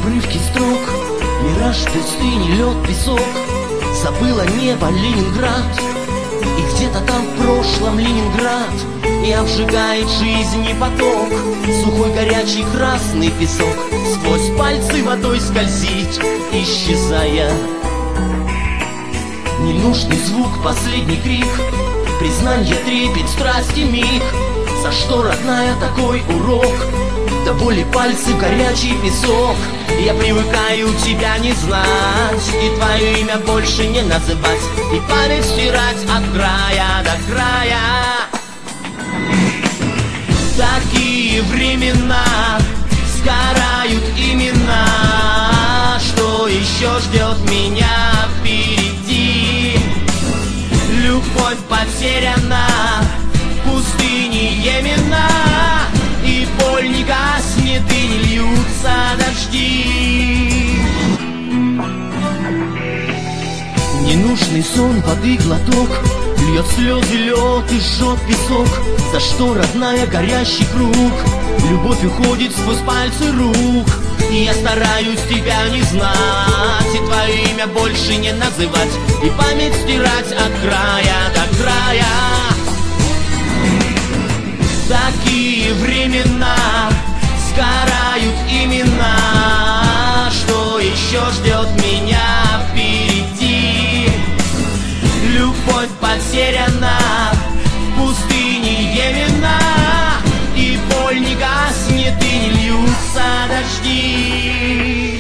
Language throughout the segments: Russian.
Обрывки строк, мираж пустыни, лед, песок. Забыла небо Ленинград, и где-то там в прошлом Ленинград. И обжигает жизни поток, сухой горячий красный песок сквозь пальцы водой скользит, исчезая. Ненужный звук, последний крик, признанье, трепет, страсти, миг. За что, родная, такой урок? До боли пальцы в горячий песок. Я привыкаю тебя не знать, и твое имя больше не называть, и память стирать от края до края. Такие времена, сгорают имена. Что еще ждет меня впереди? Любовь потеряна, в пустыне Йемена, и боль не гаснет, и не льются дожди. Ненужный сон, воды глоток, льет слезы лед и жжет песок. За что, родная, горящий круг? Любовь уходит сквозь пальцы рук, и я стараюсь тебя не знать, и твое имя больше не называть, и память стирать от края до края. Такие времена, сгорают имена. Что еще ждет меня впереди? Любовь потеряна, в пустыне Йемена, и боль не гаснет, и не льются дожди.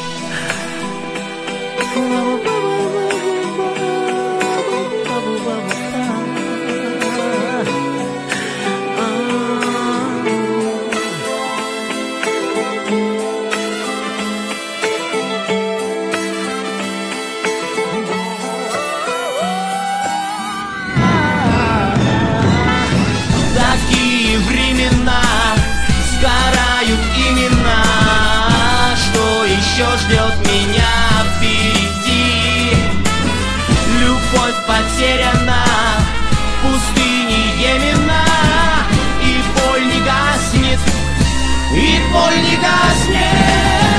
Сгорают имена. Что еще ждет меня впереди? Любовь потеряна, в пустыне Йемена, и боль не гаснет, и боль не гаснет.